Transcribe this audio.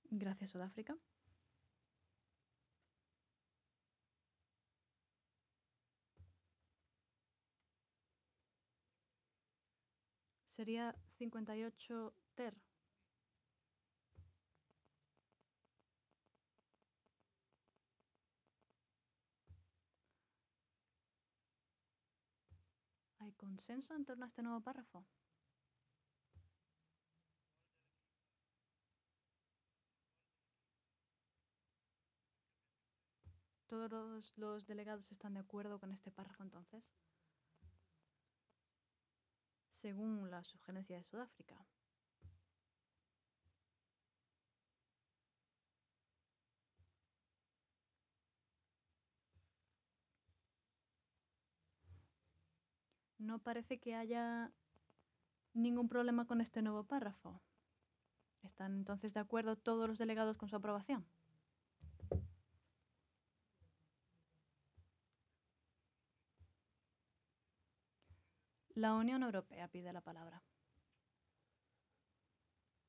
Gracias, Sudáfrica. Sería 58 ter. ¿Hay consenso en torno a este nuevo párrafo? ¿Todos los delegados están de acuerdo con este párrafo entonces? Según la sugerencia de Sudáfrica. No parece que haya ningún problema con este nuevo párrafo. ¿Están entonces de acuerdo todos los delegados con su aprobación? La Unión Europea pide la palabra.